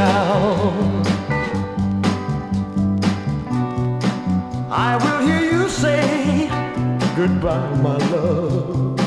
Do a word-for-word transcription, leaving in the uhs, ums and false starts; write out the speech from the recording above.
down. I will hear you say goodbye, my love.